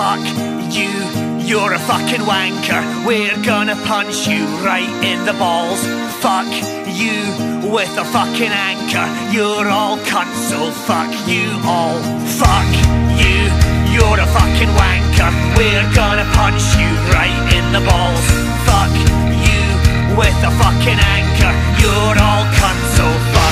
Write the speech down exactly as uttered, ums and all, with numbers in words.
fuck you, you're a fucking wanker. We're gonna punch you right in the balls. Fuck you with a fucking anchor. You're all cunts, so fuck you all. Fuck you, you're a fucking wanker. We're gonna punch you right in the balls. Fuck you with a fucking anchor. You're all cunts, so fuck